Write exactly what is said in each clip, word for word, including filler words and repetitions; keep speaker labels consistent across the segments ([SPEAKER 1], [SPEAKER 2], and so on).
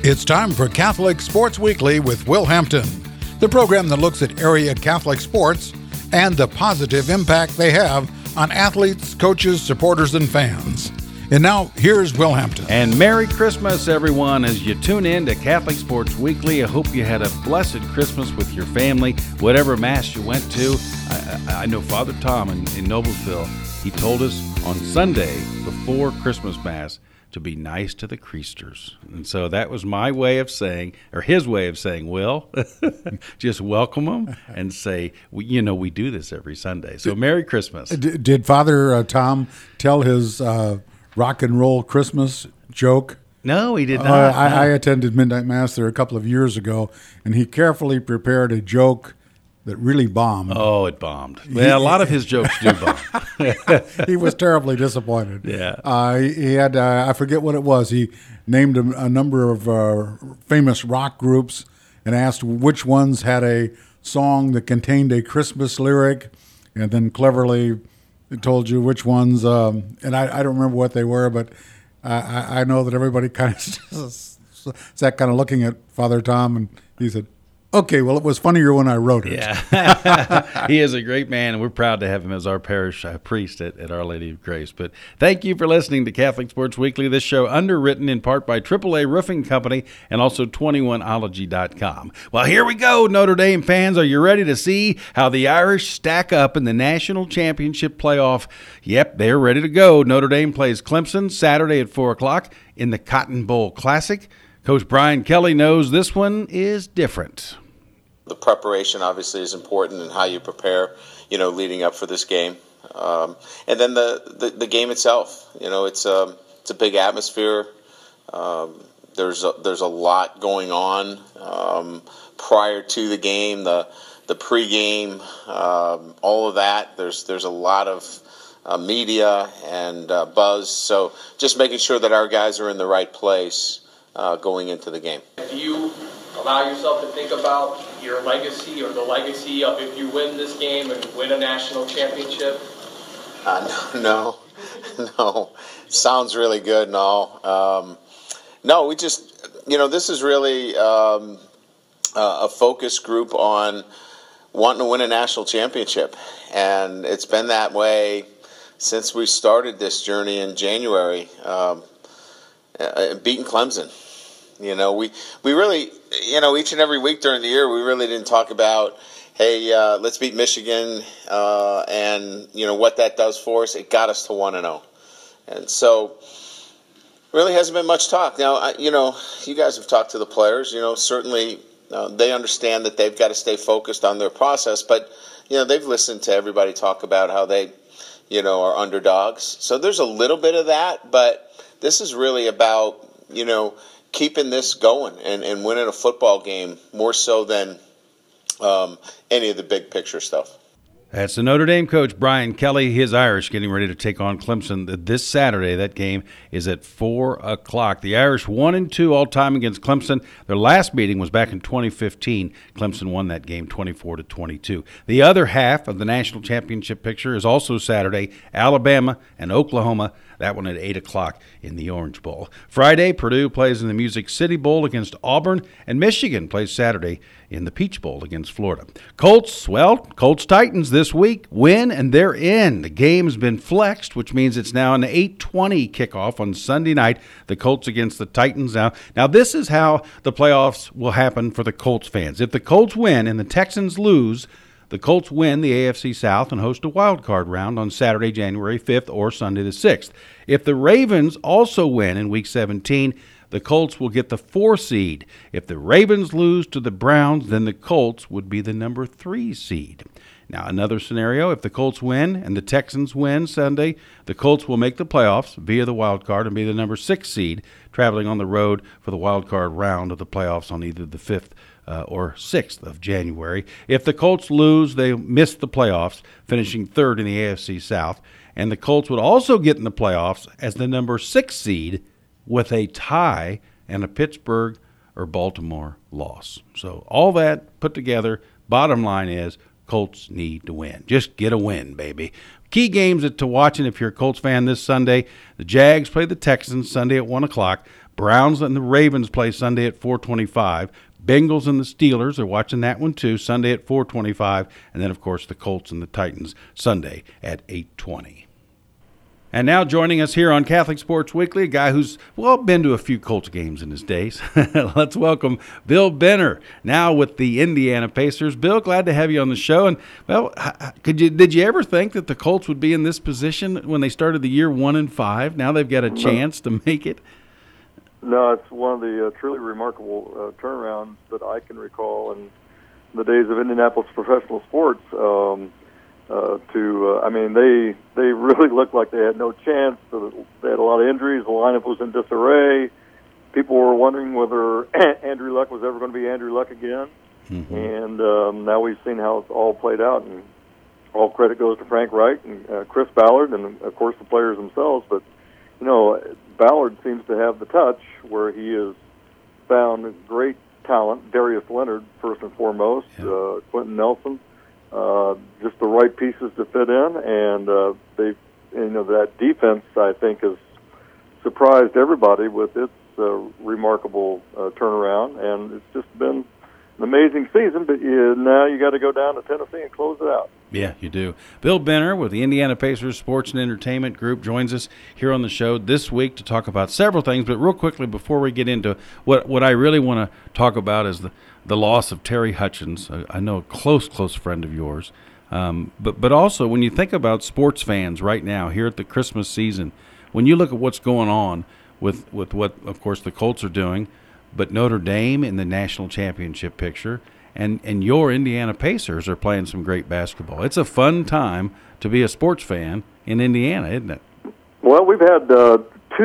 [SPEAKER 1] It's time for Catholic Sports Weekly with Will Hampton, the program that looks at area Catholic sports and the positive impact they have on athletes, coaches, supporters, and fans. And now, here's Will Hampton.
[SPEAKER 2] And Merry Christmas, everyone, as you tune in to Catholic Sports Weekly. I hope you had a blessed Christmas with your family, whatever Mass you went to. I, I know Father Tom in, in Noblesville, he told us on Sunday before Christmas Mass to be nice to the Creasters. And so that was my way of saying, or his way of saying, Will, just welcome them and say, we, you know, we do this every Sunday. So Merry Christmas.
[SPEAKER 1] D- did Father uh, Tom tell his uh, rock and roll Christmas joke?
[SPEAKER 2] No, he did not.
[SPEAKER 1] Uh, I,
[SPEAKER 2] no.
[SPEAKER 1] I attended Midnight Mass there a couple of years ago, and he carefully prepared a joke that really bombed.
[SPEAKER 2] Oh, it bombed. Well, a lot of his jokes do bomb.
[SPEAKER 1] He was terribly disappointed.
[SPEAKER 2] Yeah.
[SPEAKER 1] Uh, he, he had, uh, I forget what it was. He named a, a number of uh, famous rock groups and asked which ones had a song that contained a Christmas lyric, and then cleverly told you which ones. Um, and I, I don't remember what they were, but I, I know that everybody kind of sat kind of looking at Father Tom, and he said, okay, well, it was funnier when I wrote it.
[SPEAKER 2] Yeah. He is a great man, and we're proud to have him as our parish uh, priest at, at Our Lady of Grace. But thank you for listening to Catholic Sports Weekly. This show underwritten in part by triple A Roofing Company and also twenty-one ology dot com. Well, here we go, Notre Dame fans. Are you ready to see how the Irish stack up in the national championship playoff? Yep, they're ready to go. Notre Dame plays Clemson Saturday at four o'clock in the Cotton Bowl Classic. Coach Brian Kelly knows this one is different.
[SPEAKER 3] The preparation obviously is important and how you prepare, you know, leading up for this game. Um, and then the, the, the game itself, you know, it's a, it's a big atmosphere. Um, there's a, there's a lot going on um, prior to the game, the the pregame, um, all of that. There's there's a lot of uh, media and uh, buzz. So just making sure that our guys are in the right place uh, going into the game.
[SPEAKER 4] Do you allow yourself to think about your legacy or the legacy of if you win this game and win a national championship?
[SPEAKER 3] Uh, no, no, no. Sounds really good and all. Um, no, we just, you know, this is really um, a focus group on wanting to win a national championship. And it's been that way since we started this journey in January, um, uh, beating Clemson. You know, we, we really, you know, each and every week during the year, we really didn't talk about, hey, uh, let's beat Michigan uh, and, you know, what that does for us. It got us to one and oh. And so really hasn't been much talk. Now, I, you know, you guys have talked to the players. You know, certainly uh, they understand that they've got to stay focused on their process. But, you know, they've listened to everybody talk about how they, you know, are underdogs. So there's a little bit of that. But this is really about, you know, keeping this going and, and winning a football game more so than um, any of the big picture stuff.
[SPEAKER 2] That's the Notre Dame coach, Brian Kelly. His Irish getting ready to take on Clemson this Saturday. That game is at four o'clock. The Irish one and two all time against Clemson. Their last meeting was back in twenty fifteen. Clemson won that game twenty-four to twenty-two. The other half of the national championship picture is also Saturday, Alabama and Oklahoma. That one at eight o'clock in the Orange Bowl. Friday, Purdue plays in the Music City Bowl against Auburn, and Michigan plays Saturday in the Peach Bowl against Florida. Colts, well, Colts-Titans this week win, and they're in. The game's been flexed, which means it's now an eight twenty kickoff on Sunday night, the Colts against the Titans. Now, now this is how the playoffs will happen for the Colts fans. If the Colts win and the Texans lose, the Colts win the A F C South and host a wild card round on Saturday, January fifth or Sunday the sixth. If the Ravens also win in Week seventeen, the Colts will get the four seed. If the Ravens lose to the Browns, then the Colts would be the number three seed. Now, another scenario, if the Colts win and the Texans win Sunday, the Colts will make the playoffs via the wild card and be the number six seed, traveling on the road for the wild card round of the playoffs on either the fifth Uh, or sixth of January. If the Colts lose, they miss the playoffs, finishing third in the A F C South. And the Colts would also get in the playoffs as the number six seed with a tie and a Pittsburgh or Baltimore loss. So all that put together, bottom line is Colts need to win. Just get a win, baby. Key games to watch, and if you're a Colts fan this Sunday, the Jags play the Texans Sunday at one o'clock. Browns and the Ravens play Sunday at four twenty-five. Bengals and the Steelers are watching that one too, Sunday at four twenty-five. And then, of course, the Colts and the Titans Sunday at eight twenty. And now joining us here on Catholic Sports Weekly, a guy who's, well, been to a few Colts games in his days. Let's welcome Bill Benner, now with the Indiana Pacers. Bill, glad to have you on the show. And, well, could you did you ever think that the Colts would be in this position when they started the year one and five? Now they've got a chance to make it.
[SPEAKER 5] No, it's one of the uh, truly remarkable uh, turnarounds that I can recall in the days of Indianapolis professional sports. Um, Uh, to, uh, I mean, they they really looked like they had no chance. They had a lot of injuries. The lineup was in disarray. People were wondering whether Andrew Luck was ever going to be Andrew Luck again. Mm-hmm. And um, now we've seen how it's all played out. And all credit goes to Frank Wright and uh, Chris Ballard and, of course, the players themselves. But, you know, Ballard seems to have the touch where he has found great talent. Darius Leonard, first and foremost, yeah. uh, Quentin Nelson. Uh, just the right pieces to fit in, and uh, they, you know, that defense I think has surprised everybody with its uh, remarkable uh, turnaround, and it's just been an amazing season. But you, now you got to go down to Tennessee and close it out.
[SPEAKER 2] Yeah, you do. Bill Benner with the Indiana Pacers Sports and Entertainment Group joins us here on the show this week to talk about several things. But real quickly, before we get into what what I really want to talk about is the, the loss of Terry Hutchins. I, I know a close, close friend of yours. Um, but, but also, when you think about sports fans right now here at the Christmas season, when you look at what's going on with, with what, of course, the Colts are doing, but Notre Dame in the national championship picture, And and your Indiana Pacers are playing some great basketball. It's a fun time to be a sports fan in Indiana, isn't it?
[SPEAKER 5] Well, we've had uh,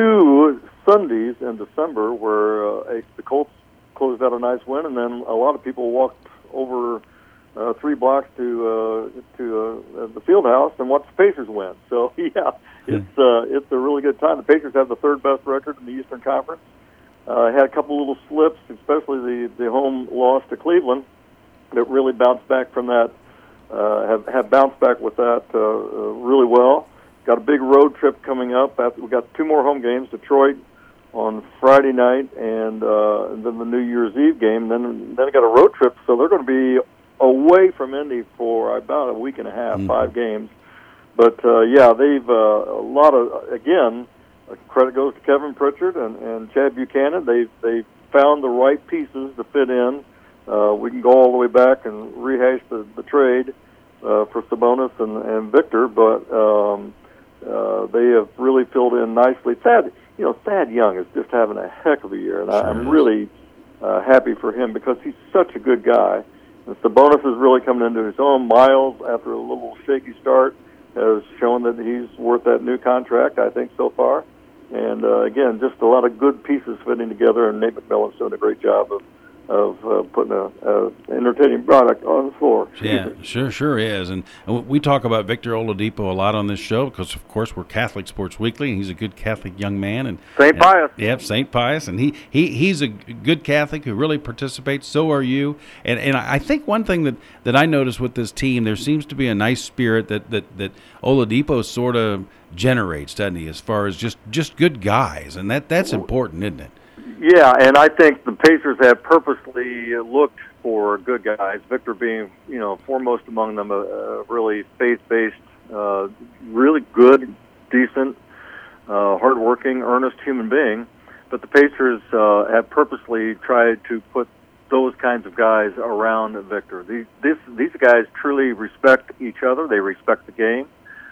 [SPEAKER 5] two Sundays in December where uh, a, the Colts closed out a nice win, and then a lot of people walked over uh, three blocks to uh, to uh, the field house and watched the Pacers win. So, yeah, it's uh, it's a really good time. The Pacers have the third best record in the Eastern Conference. Uh, had a couple little slips, especially the, the home loss to Cleveland, that really bounced back from that, uh, have, have bounced back with that uh, uh, really well. Got a big road trip coming up. After, we got two more home games, Detroit on Friday night, and, uh, and then the New Year's Eve game. Then then we got a road trip, so they're going to be away from Indy for about a week and a half, mm-hmm. five games. But, uh, yeah, they've uh, a lot of, again, credit goes to Kevin Pritchard and, and Chad Buchanan. They they found the right pieces to fit in. Uh, we can go all the way back and rehash the, the trade uh, for Sabonis and, and Victor, but um, uh, they have really filled in nicely. Thad, you know, Thad Young is just having a heck of a year, and sure I, I'm really uh, happy for him because he's such a good guy. And Sabonis is really coming into his own. Miles, after a little shaky start, has shown that he's worth that new contract, I think, so far. And, uh, again, just a lot of good pieces fitting together, and Nate McMillan's doing a great job of of uh, putting a, a entertaining product on the floor.
[SPEAKER 2] Yeah, sure, sure is. And, and we talk about Victor Oladipo a lot on this show because, of course, we're Catholic Sports Weekly, and he's a good Catholic young man. And
[SPEAKER 5] Saint Pius.
[SPEAKER 2] Yep, yeah, Saint Pius. And he, he, he's a good Catholic who really participates. So are you. And and I think one thing that, that I noticed with this team, there seems to be a nice spirit that, that, that Oladipo sort of generates, doesn't he, as far as just, just good guys. And that that's important, isn't it?
[SPEAKER 5] Yeah, and I think the Pacers have purposely looked for good guys, Victor being, you know, foremost among them, a, a really faith-based, uh, really good, decent, uh, hardworking, earnest human being. But the Pacers uh, have purposely tried to put those kinds of guys around Victor. These, this, these guys truly respect each other. They respect the game.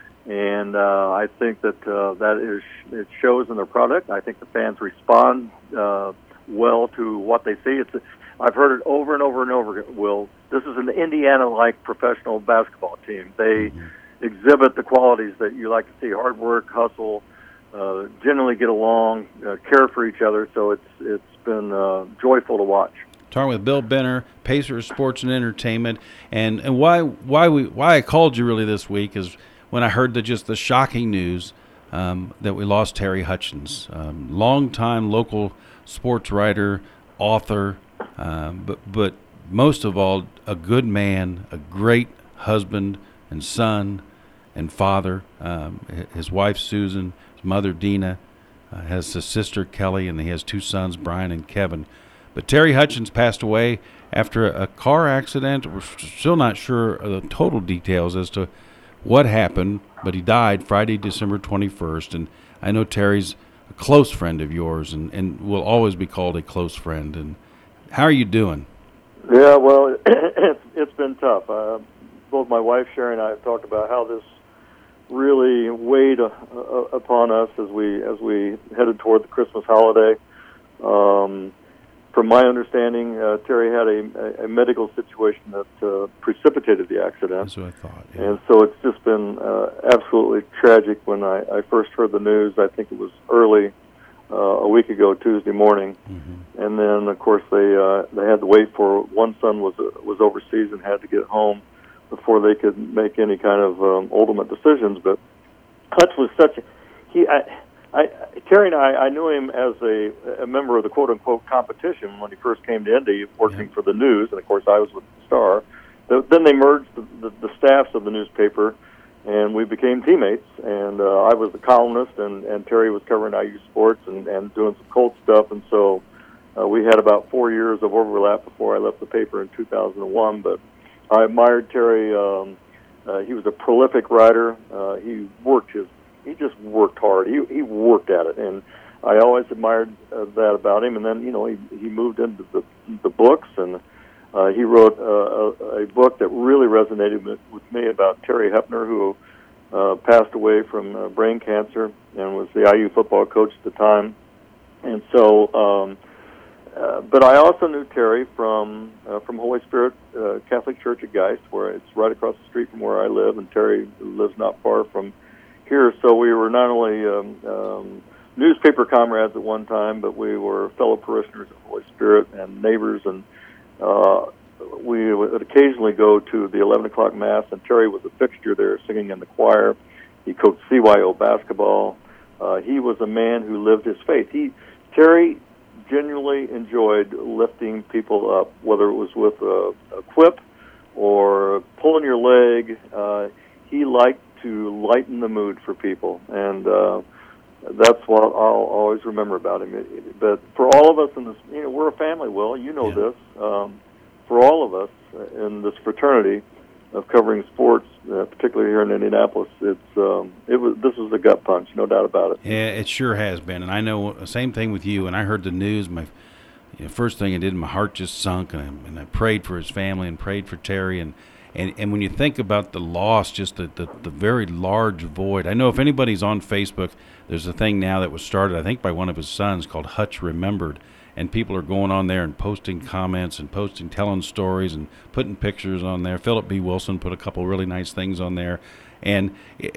[SPEAKER 5] And uh, I think that uh, that is it shows in their product. I think the fans respond uh, well to what they see. It's I've heard it over and over and over. Will this is an Indiana-like professional basketball team? They mm-hmm. exhibit the qualities that you like to see: hard work, hustle, uh, generally get along, uh, care for each other. So it's it's been uh, joyful to watch.
[SPEAKER 2] Talking with Bill Benner, Pacers Sports and Entertainment, and and why why we why I called you really this week is when I heard the just the shocking news um, that we lost Terry Hutchins, um, longtime local sports writer, author, um, but but most of all, a good man, a great husband and son and father. Um, his wife Susan, his mother Dina, Uh, has a sister, Kelly, and he has two sons, Brian and Kevin. But Terry Hutchins passed away after a, a car accident. We're still not sure of the total details as to what happened, but he died Friday, December twenty-first. And I know Terry's a close friend of yours and, and will always be called a close friend. And how are you doing?
[SPEAKER 5] Yeah, well, it's, it's been tough. Uh, both my wife, Sherry, and I have talked about how this really weighed uh, uh, upon us as we as we headed toward the Christmas holiday. Um, from my understanding, uh, Terry had a, a medical situation that uh, precipitated the accident.
[SPEAKER 2] That's what I thought. Yeah.
[SPEAKER 5] And so it's just been uh, absolutely tragic. When I, I first heard the news, I think it was early uh, a week ago, Tuesday morning. Mm-hmm. And then, of course, they uh, they had to wait for one son was uh, was overseas and had to get home before they could make any kind of um, ultimate decisions. But Hutch was such a, he, I, I, Terry and I, I knew him as a, a member of the quote-unquote competition when he first came to Indy, working yeah. for the News, and of course I was with the Star. The, then they merged the, the, the staffs of the newspaper, and we became teammates, and uh, I was the columnist, and, and Terry was covering I U sports and, and doing some Colts stuff, and so uh, we had about four years of overlap before I left the paper in two thousand one, but I admired Terry. Um, uh, he was a prolific writer. Uh, he worked his. He just worked hard. He he worked at it, and I always admired uh, that about him. And then you know he he moved into the the books, and uh, he wrote uh, a, a book that really resonated with, with me about Terry Hepner, who uh, passed away from uh, brain cancer and was the I U football coach at the time. And so. Um, Uh, but I also knew Terry from uh, from Holy Spirit uh, Catholic Church at Geist, where it's right across the street from where I live, and Terry lives not far from here. So we were not only um, um, newspaper comrades at one time, but we were fellow parishioners of Holy Spirit and neighbors, and uh, we would occasionally go to the eleven o'clock Mass, and Terry was a fixture there singing in the choir. He coached C Y O basketball. Uh, he was a man who lived his faith. He Terry genuinely enjoyed lifting people up, whether it was with a, a quip or pulling your leg. Uh, he liked to lighten the mood for people, and uh, that's what I'll always remember about him. But for all of us in this, you know, we're a family, Will, you know
[SPEAKER 2] yeah.
[SPEAKER 5] this. Um, for all of us in this fraternity of covering sports, uh, particularly here in Indianapolis, it's um, it was this was a gut punch, no doubt about it.
[SPEAKER 2] Yeah, it sure has been, and I know the same thing with you. And I heard the news, my you know, first thing I did, my heart just sunk, and I, and I prayed for his family and prayed for Terry. And, and, and when you think about the loss, just the, the the very large void. I know if anybody's on Facebook, there's a thing now that was started, I think, by one of his sons called Hutch Remembered. And people are going on there and posting comments and posting, telling stories and putting pictures on there. Philip B. Wilson put a couple really nice things on there. And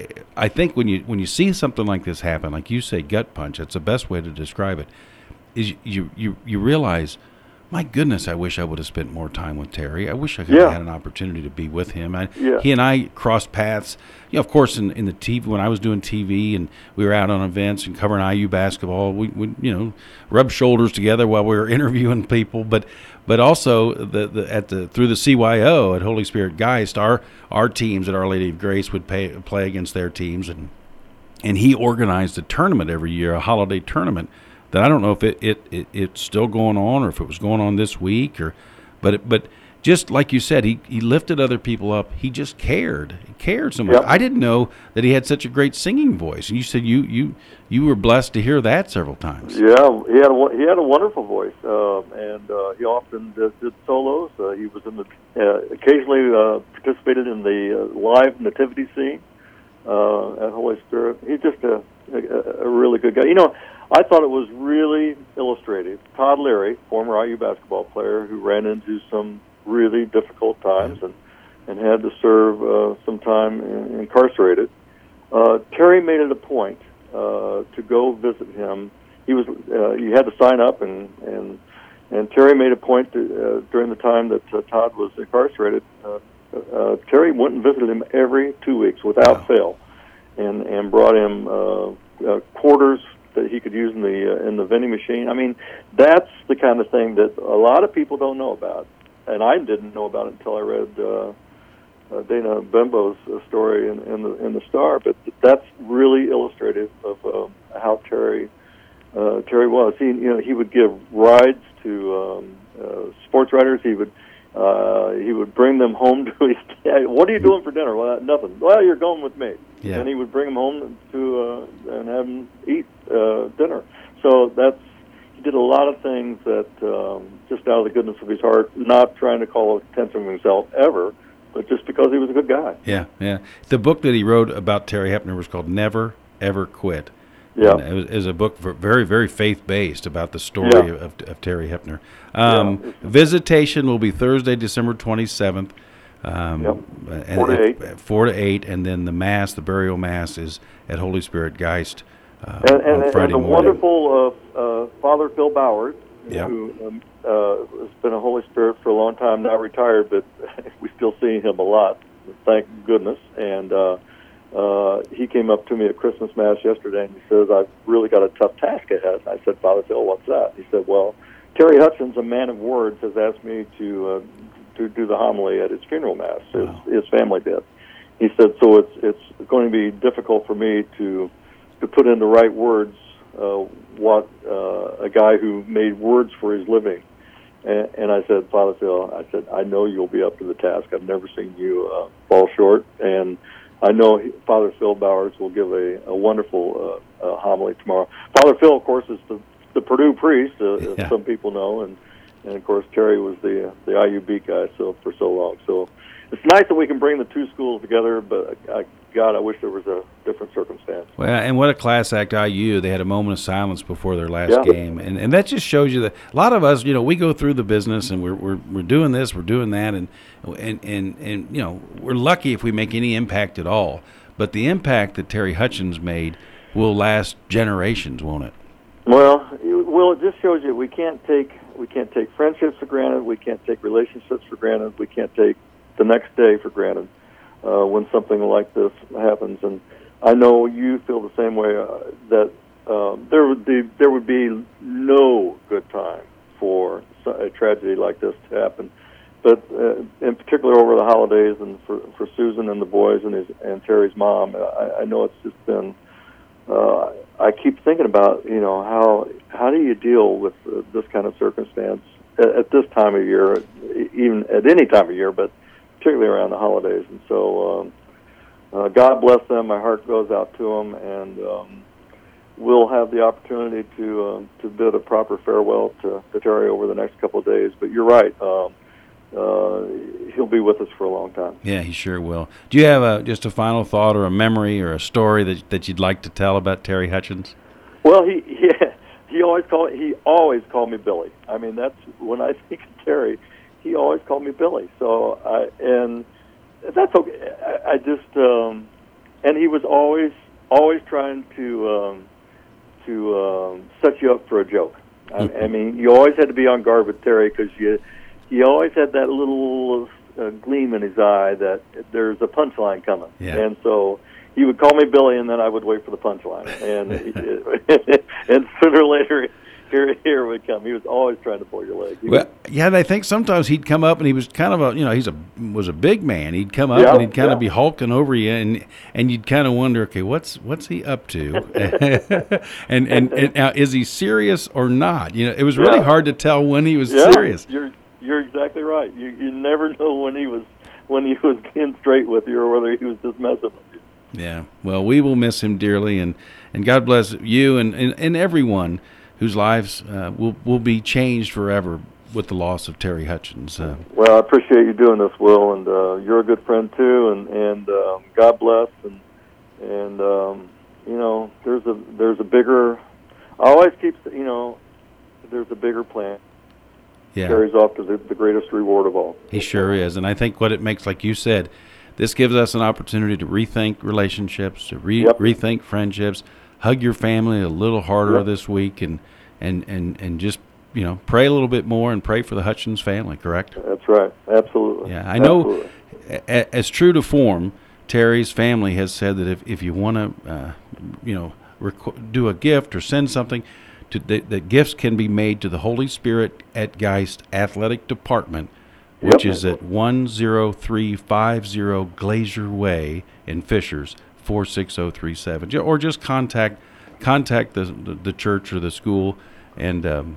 [SPEAKER 2] I think when you when you see something like this happen, like you say, gut punch, that's the best way to describe it, is you you, you realize, my goodness, I wish I would have spent more time with Terry. I wish I could
[SPEAKER 5] yeah.
[SPEAKER 2] have had an opportunity to be with him. I,
[SPEAKER 5] yeah.
[SPEAKER 2] He and I crossed paths, you know, of course, in, in the T V, when I was doing T V and we were out on events and covering I U basketball, we would, you know, rub shoulders together while we were interviewing people. But but also the, the at the through the C Y O at Holy Spirit Geist, our our teams at Our Lady of Grace would pay, play against their teams, and and he organized a tournament every year, a holiday tournament. That I don't know if it, it, it it's still going on or if it was going on this week, or, but it, but just like you said, he, he lifted other people up. He just cared, he cared so much.
[SPEAKER 5] Yep.
[SPEAKER 2] I didn't know that he had such a great singing voice. And you said you you you were blessed to hear that several times.
[SPEAKER 5] Yeah, he had a he had a wonderful voice, uh, and uh, he often did, did solos. Uh, he was in the uh, occasionally uh, participated in the uh, live nativity scene uh, at Holy Spirit. He's just a, a a really good guy. You know, I thought it was really illustrative. Todd Leary, former I U basketball player who ran into some really difficult times and, and had to serve uh, some time in, incarcerated. Uh, Terry made it a point uh, to go visit him. He was uh, you had to sign up, and and, and Terry made a point to, uh, during the time that uh, Todd was incarcerated. Uh, uh, Terry went and visited him every two weeks without
[SPEAKER 2] Wow.
[SPEAKER 5] fail, and and brought him uh, uh, quarters that he could use in the uh, in the vending machine. I mean, that's the kind of thing that a lot of people don't know about, and I didn't know about it until I read uh, uh, Dana Bembo's uh, story in, in the in the Star. But that's really illustrative of uh, how Terry uh, Terry was. He, you know, he would give rides to um, uh, sports writers. He would uh, he would bring them home to his dad. What are you doing for dinner? Well, nothing. Well, you're going with me.
[SPEAKER 2] Yeah.
[SPEAKER 5] And he would bring them home to uh, and have them eat uh, dinner. So that's he did a lot of things that um, just out of the goodness of his heart, not trying to call attention to himself ever, but just because he was a good guy.
[SPEAKER 2] Yeah, yeah. The book that he wrote about Terry Hepner was called Never, Ever Quit.
[SPEAKER 5] Yeah.
[SPEAKER 2] And it was, it was a book for very, very faith-based about the story
[SPEAKER 5] Yeah.
[SPEAKER 2] of, of Terry Hepner. Um,
[SPEAKER 5] Yeah.
[SPEAKER 2] Visitation will be Thursday, December twenty-seventh. Um,
[SPEAKER 5] Yep.
[SPEAKER 2] and
[SPEAKER 5] Four to
[SPEAKER 2] at-
[SPEAKER 5] eight.
[SPEAKER 2] at Four to eight, and then the Mass, the burial Mass, is at Holy Spirit Geist uh,
[SPEAKER 5] And, and,
[SPEAKER 2] on Friday
[SPEAKER 5] and the
[SPEAKER 2] morning.
[SPEAKER 5] wonderful uh, uh, Father Phil Bowers,
[SPEAKER 2] Yeah.
[SPEAKER 5] who um, uh, has been a Holy Spirit for a long time, not retired, but we still see him a lot, thank goodness. And uh, uh, he came up to me at Christmas Mass yesterday, and he says, I've really got a tough task ahead. And I said, Father Phil, what's that? He said, well, Terry Hutchins, a man of words, has asked me to uh, to do the homily at his funeral Mass. His,
[SPEAKER 2] Wow.
[SPEAKER 5] his family did. He said, so it's it's going to be difficult for me to to put in the right words uh, what uh, a guy who made words for his living. And, and I said, Father Phil, I said, I know you'll be up to the task. I've never seen you uh, fall short. And I know he, Father Phil Bowers will give a, a wonderful uh, uh, homily tomorrow. Father Phil, of course, is the, the Purdue priest, uh,
[SPEAKER 2] Yeah.
[SPEAKER 5] as some people know. And, and, of course, Terry was the uh, the I U B guy so for so long. So it's nice that we can bring the two schools together, but, I, God, I wish there was a different circumstance.
[SPEAKER 2] Well, and what a class act I U. They had a moment of silence before their last
[SPEAKER 5] Yeah.
[SPEAKER 2] game. And and that just shows you that a lot of us, you know, we go through the business and we're we're, we're doing this, we're doing that, and, and, and, and, you know, we're lucky if we make any impact at all. But the impact that Terry Hutchins made will last generations, won't it?
[SPEAKER 5] Well, you, well, it just shows you we can't take we can't take friendships for granted. We can't take relationships for granted. We can't take the next day for granted uh, when something like this happens. And I know you feel the same way. Uh, that um, there would be there would be no good time for a tragedy like this to happen. But uh, in particular over the holidays, and for for Susan and the boys and his and Terry's mom, I, I know it's just been. Uh, I keep thinking about, you know, how how do you deal with uh, this kind of circumstance at, at this time of year, even at any time of year, but particularly around the holidays. And so, um, uh, God bless them. My heart goes out to them, and um, we'll have the opportunity to um, to bid a proper farewell to, to Terry over the next couple of days. But you're right. Um, uh, he'll be with us for a long time.
[SPEAKER 2] Yeah, he sure will. Do you have a, just a final thought or a memory or a story that that you'd like to tell about Terry Hutchins?
[SPEAKER 5] Well, he he, he always called he always called me Billy. I mean, that's when I think of Terry, he always called me Billy. So I and that's okay. I, I just um, and he was always always trying to um, to um, set you up for a joke. I, I mean, you always had to be on guard with Terry because you. He always had that little uh, gleam in his eye that there's a punchline coming.
[SPEAKER 2] Yeah.
[SPEAKER 5] And so he would call me Billy, and then I would wait for the punchline. And and sooner or later, here here would come. He was always trying to pull your leg. He
[SPEAKER 2] Well, yeah, and I think sometimes he'd come up and he was kind of a, you know, he's a was a big man. He'd come up
[SPEAKER 5] Yeah,
[SPEAKER 2] and he'd kind
[SPEAKER 5] yeah.
[SPEAKER 2] of be hulking over you, and and you'd kind of wonder, okay, what's what's he up to? and, and and now, is he serious or not? You know, it was really
[SPEAKER 5] Yeah.
[SPEAKER 2] hard to tell when he was
[SPEAKER 5] yeah,
[SPEAKER 2] serious.
[SPEAKER 5] You're you're exactly right. You you never know when he was when he was being straight with you or whether he was just messing with you.
[SPEAKER 2] Yeah. Well, we will miss him dearly, and, and God bless you and, and, and everyone whose lives uh, will will be changed forever with the loss of Terry Hutchins. Uh,
[SPEAKER 5] Well, I appreciate you doing this, Will, and uh, you're a good friend too, and and um, God bless, and and um, you know, there's a there's a bigger. I always keep, you know, there's a bigger plan.
[SPEAKER 2] yeah.
[SPEAKER 5] Carries off to the, the greatest reward of all.
[SPEAKER 2] He sure is. And I think what it makes, like you said, this gives us an opportunity to rethink relationships, to re-
[SPEAKER 5] Yep.
[SPEAKER 2] rethink friendships, hug your family a little harder
[SPEAKER 5] Yep.
[SPEAKER 2] this week, and, and, and, and just, you know, pray a little bit more and pray for the Hutchins family, correct?
[SPEAKER 5] That's right. Absolutely.
[SPEAKER 2] Yeah, I know,
[SPEAKER 5] Absolutely.
[SPEAKER 2] a- as true to form, Terry's family has said that if, if you want to, uh, you know, rec- do a gift or send something, to, that, that gifts can be made to the Holy Spirit at Geist Athletic Department, which
[SPEAKER 5] Yep.
[SPEAKER 2] is at one zero three five zero Glacier Way in Fishers, four six zero three seven. Or just contact contact the, the the church or the school, and um,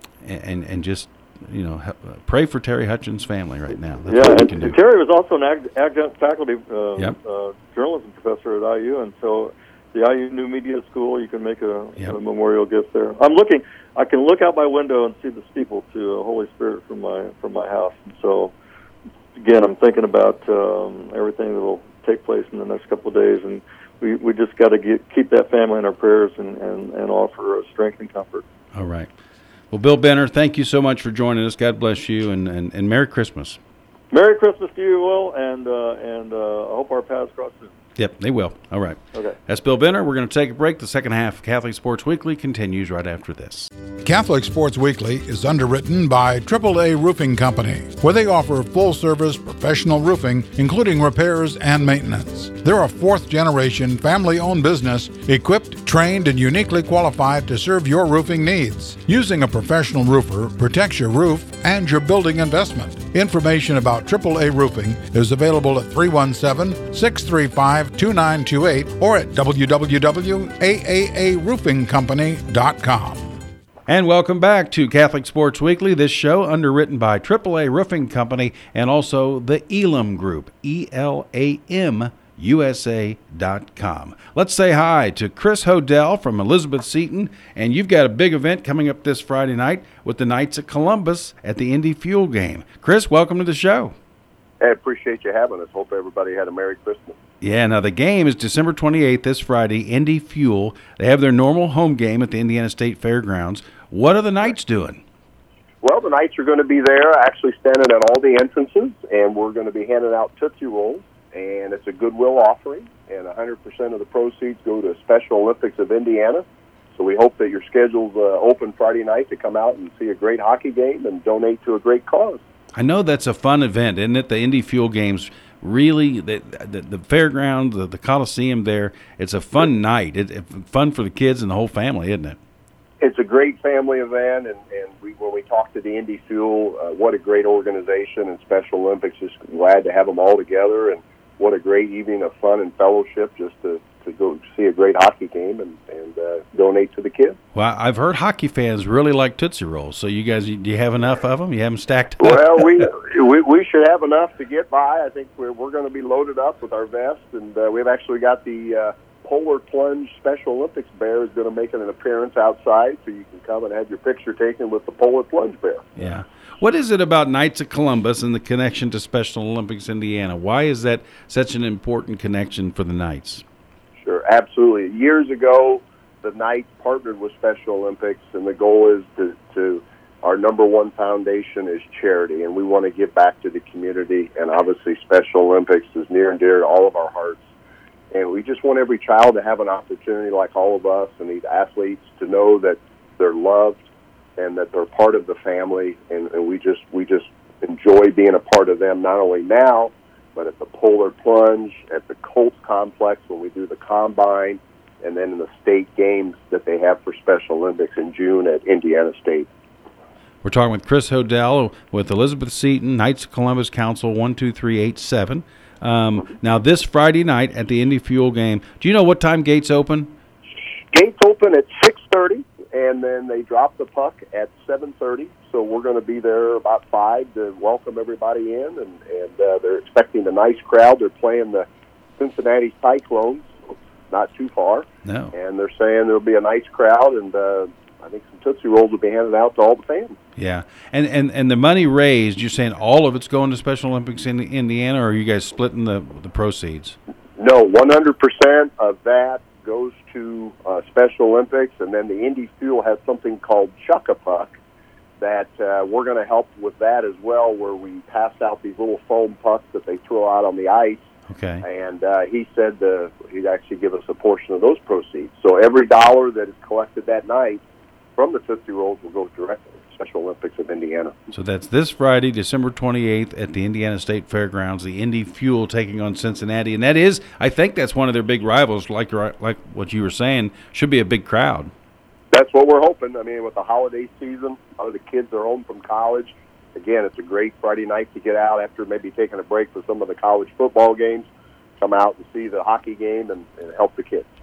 [SPEAKER 2] and and just you know pray for Terry Hutchins' family right now. That's
[SPEAKER 5] yeah,
[SPEAKER 2] what we
[SPEAKER 5] and,
[SPEAKER 2] can do.
[SPEAKER 5] and Terry was also an ad- adjunct faculty uh,
[SPEAKER 2] Yep.
[SPEAKER 5] uh, journalism professor at I U, and so the I U New Media School, you can make a,
[SPEAKER 2] Yep.
[SPEAKER 5] a memorial gift there. I'm looking. I can look out my window and see the steeple to uh, Holy Spirit from my from my house. And so, again, I'm thinking about um, everything that will take place in the next couple of days, and we, we just got to get keep that family in our prayers and, and, and offer uh, strength and comfort.
[SPEAKER 2] All right. Well, Bill Benner, thank you so much for joining us. God bless you, and, and, and Merry Christmas.
[SPEAKER 5] Merry Christmas to you, Will, and uh, and uh, I hope our paths cross soon.
[SPEAKER 2] Yep, they will. All right.
[SPEAKER 5] Okay.
[SPEAKER 2] That's Bill Benner. We're going to take a break. The second half of Catholic Sports Weekly continues right after this.
[SPEAKER 1] Catholic Sports Weekly is underwritten by triple A Roofing Company, where they offer full-service professional roofing, including repairs and maintenance. They're a fourth-generation family-owned business equipped, trained, and uniquely qualified to serve your roofing needs. Using a professional roofer protects your roof and your building investment. Information about triple A Roofing is available at three one seven, six three five, two nine two eight or at w w w dot a a a roofing company dot com.
[SPEAKER 2] And welcome back to Catholic Sports Weekly. This show underwritten by triple A Roofing Company and also the Elam Group, E L A M U S A dot com. Let's say hi to Chris Hodel from Elizabeth Seton, and you've got a big event coming up this Friday night with the Knights of Columbus at the Indy Fuel game. Chris, welcome to the show.
[SPEAKER 6] I appreciate you having us. Hope everybody had a Merry Christmas.
[SPEAKER 2] Yeah, now the game is December twenty-eighth, this Friday, Indy Fuel. They have their normal home game at the Indiana State Fairgrounds. What are the Knights doing?
[SPEAKER 6] Well, the Knights are going to be there, actually standing at all the entrances, and we're going to be handing out Tootsie Rolls, and it's a goodwill offering, and one hundred percent of the proceeds go to Special Olympics of Indiana. So we hope that your schedule's uh, open Friday night to come out and see a great hockey game and donate to a great cause.
[SPEAKER 2] I know that's a fun event, isn't it? The Indy Fuel Games, really, the the, the fairground, the, the Coliseum there, it's a fun night. It's it, fun for the kids and the whole family, isn't it?
[SPEAKER 6] It's a great family event, and, and we, when we talk to the Indy Fuel, uh, what a great organization, and Special Olympics, just glad to have them all together, and what a great evening of fun and fellowship just to, to go see a great hockey game and, and uh, donate to the kids.
[SPEAKER 2] Well, I've heard hockey fans really like Tootsie Rolls, so you guys, do you have enough of them? You have them stacked up?
[SPEAKER 6] Well, we, we we should have enough to get by. I think we're, we're going to be loaded up with our vests, and uh, we've actually got the uh, Polar Plunge Special Olympics bear is going to make an appearance outside, so you can come and have your picture taken with the Polar Plunge bear.
[SPEAKER 2] Yeah. What is it about Knights of Columbus and the connection to Special Olympics Indiana? Why is that such an important connection for the Knights?
[SPEAKER 6] Sure, absolutely. Years ago, the Knights partnered with Special Olympics, and the goal is to, to our number one foundation is charity, and we want to give back to the community, and obviously Special Olympics is near and dear to all of our hearts. And we just want every child to have an opportunity, like all of us and these athletes, to know that they're loved and that they're part of the family, and, and we just we just enjoy being a part of them, not only now, but at the Polar Plunge, at the Colts Complex when we do the Combine, and then in the state games that they have for Special Olympics in June at Indiana State.
[SPEAKER 2] We're talking with Chris Hodel with Elizabeth Seton, Knights of Columbus Council one two three eight seven. Um, now, this Friday night at the Indy Fuel game, do you know what time gates open?
[SPEAKER 6] Gates open at six thirty, and then they drop the puck at seven thirty. So we're going to be there about five to welcome everybody in, and, and uh, they're expecting a nice crowd. They're playing the Cincinnati Cyclones, not too far.
[SPEAKER 2] No.
[SPEAKER 6] And they're saying there'll be a nice crowd, and uh, I think some Tootsie Rolls will be handed out to all the fans.
[SPEAKER 2] Yeah, and, and and the money raised, you're saying all of it's going to Special Olympics in Indiana, or are you guys splitting the the proceeds?
[SPEAKER 6] No, one hundred percent of that goes to uh, Special Olympics, and then the Indy Fuel has something called Chuck-a-Puck that uh, we're going to help with that as well, where we pass out these little foam pucks that they throw out on the ice.
[SPEAKER 2] Okay.
[SPEAKER 6] And uh, he said uh, he'd actually give us a portion of those proceeds. So every dollar that is collected that night from the Tootsie Rolls will go directly to Special Olympics of Indiana.
[SPEAKER 2] So that's this Friday, December twenty-eighth at the Indiana State Fairgrounds, the Indy Fuel taking on Cincinnati. And that is, I think that's one of their big rivals, like like what you were saying, should be a big crowd.
[SPEAKER 6] That's what we're hoping. I mean, with the holiday season, a lot of the kids are home from college. Again, it's a great Friday night to get out after maybe taking a break for some of the college football games, come out and see the hockey game and, and help the kids.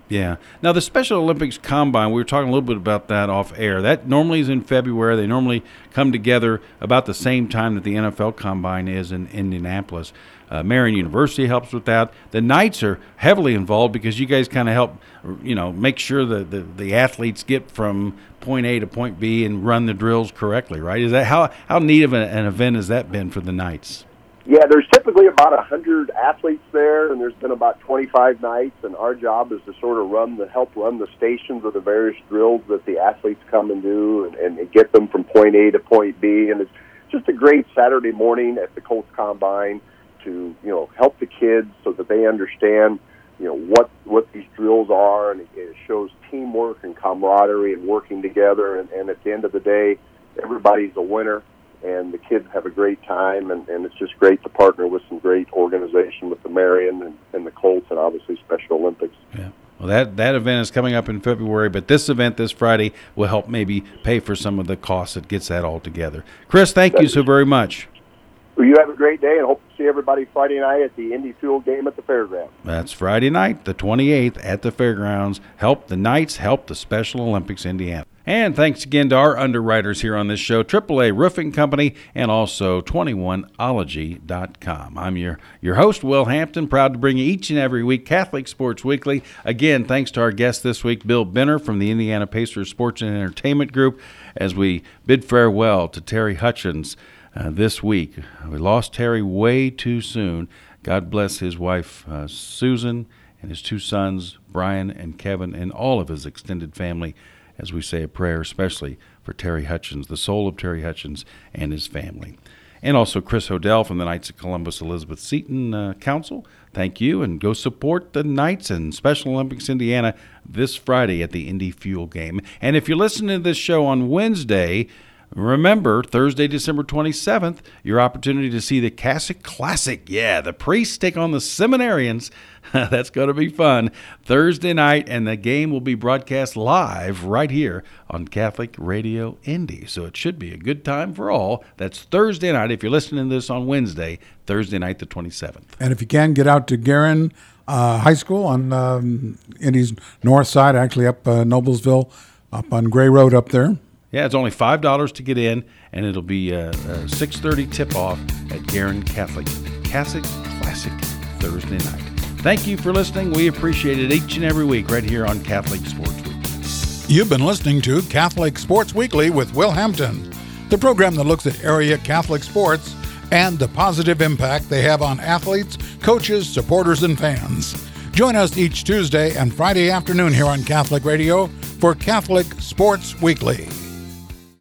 [SPEAKER 2] Yeah. Now, the Special Olympics Combine, we were talking a little bit about that off air. That normally is in February. They normally come together about the same time that the N F L Combine is in Indianapolis. Uh, Marian University helps with that. The Knights are heavily involved because you guys kind of help, you know, make sure that the, the athletes get from point A to point B and run the drills correctly, right? Is that how, how neat of an, an event has that been for the Knights?
[SPEAKER 6] Yeah, there's typically about one hundred athletes there, and there's been about twenty-five nights, and our job is to sort of run the help run the stations of the various drills that the athletes come and do and, and get them from point A to point B. And it's just a great Saturday morning at the Colts Combine to, you know, help the kids so that they understand, you know, what, what these drills are, and it, it shows teamwork and camaraderie and working together. And, and at the end of the day, everybody's a winner. And the kids have a great time, and, and it's just great to partner with some great organization with the Marian and, and the Colts and obviously Special Olympics.
[SPEAKER 2] Yeah. Well, that, that event is coming up in February, but this event this Friday will help maybe pay for some of the costs that gets that all together. Chris, thank That's you so very much.
[SPEAKER 6] Well, you have a great day, and hope to see everybody Friday night at the Indy Fuel game at the fairgrounds.
[SPEAKER 2] That's Friday night, the twenty-eighth, at the fairgrounds. Help the Knights, help the Special Olympics Indiana. And thanks again to our underwriters here on this show, triple A Roofing Company, and also twenty-one ology dot com. I'm your, your host, Will Hampton, proud to bring you each and every week Catholic Sports Weekly. Again, thanks to our guest this week, Bill Benner from the Indiana Pacers Sports and Entertainment Group, as we bid farewell to Terry Hutchins uh, this week. We lost Terry way too soon. God bless his wife, uh, Susan, and his two sons, Brian and Kevin, and all of his extended family, as we say a prayer, especially for Terry Hutchins, the soul of Terry Hutchins and his family. And also Chris Hodel from the Knights of Columbus Elizabeth Seton uh, Council. Thank you, and go support the Knights and Special Olympics Indiana this Friday at the Indy Fuel game. And if you're listening to this show on Wednesday, remember, Thursday, December twenty-seventh, your opportunity to see the Catholic Classic. Yeah, the priests take on the seminarians. That's going to be fun. Thursday night, and the game will be broadcast live right here on Catholic Radio Indy. So it should be a good time for all. That's Thursday night. If you're listening to this on Wednesday, Thursday night the twenty-seventh.
[SPEAKER 1] And if you can, get out to Guerin uh, High School on um, Indy's north side, actually up uh, Noblesville, up on Gray Road up there.
[SPEAKER 2] Yeah, it's only five dollars to get in, and it'll be a, a six thirty tip-off at Guerin Catholic. Catholic Classic Thursday night. Thank you for listening. We appreciate it each and every week right here on Catholic Sports Weekly.
[SPEAKER 1] You've been listening to Catholic Sports Weekly with Will Hampton, the program that looks at area Catholic sports and the positive impact they have on athletes, coaches, supporters, and fans. Join us each Tuesday and Friday afternoon here on Catholic Radio for Catholic Sports Weekly.